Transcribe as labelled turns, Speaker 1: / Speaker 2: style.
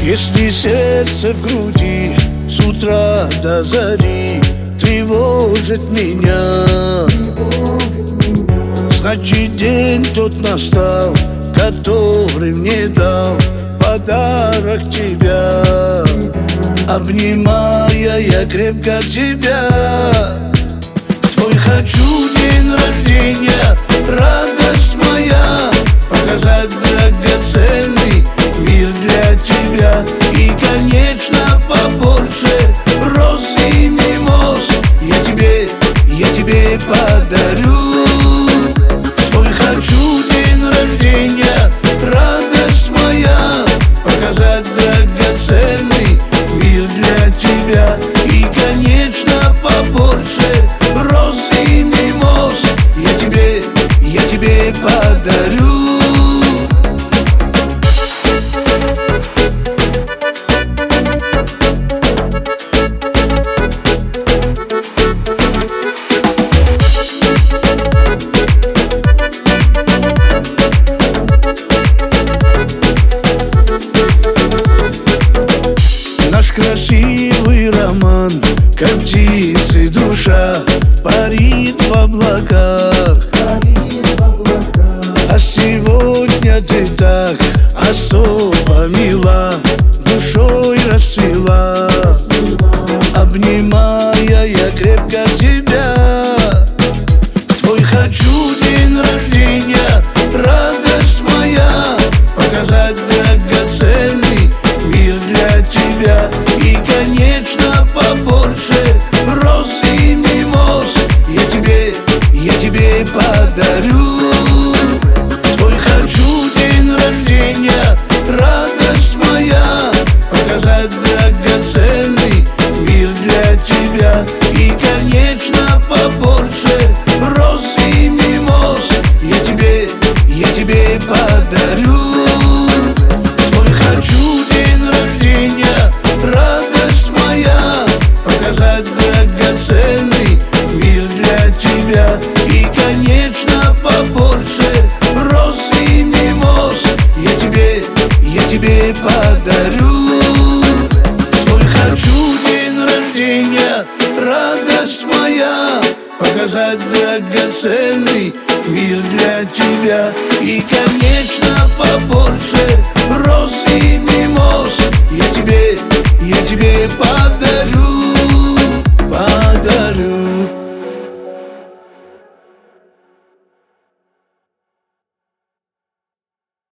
Speaker 1: Если сердце в груди с утра до зари тревожит меня, значит день тот настал, который мне дал подарок тебя. Обнимая я крепко тебя, твой хочу день рождения, радость моя, показать драгоценный мир для тебя. И, конечно, побольше роз и мимоз я тебе подарю. Твой хочу день рождения, радость моя, показать драгоценный мир для тебя. И, конечно, побольше роз и мимоз я тебе подарю. Наш красивый роман, как птицы душа, парит в облаках. А сегодня ты так особо мила, душой расцвела. Обнимая я крепко тебя, твой хочу день рождения, радость моя, показать драгоценный мир для тебя. И, конечно, побольше роз и мимоз я тебе подарю. Твой хочу день рождения, радость моя, показать драгоценный мир для тебя. И, конечно, побольше роз и мимоз я тебе подарю. Твой хочу день рождения, радость моя, показать драгоценный мир для тебя. И, конечно, побольше роз и мимоз я тебе подарю. Твой хочу день рождения, радость моя, показать драгоценный мир для тебя. И, конечно, побольше роз и мимоз я тебе подарю.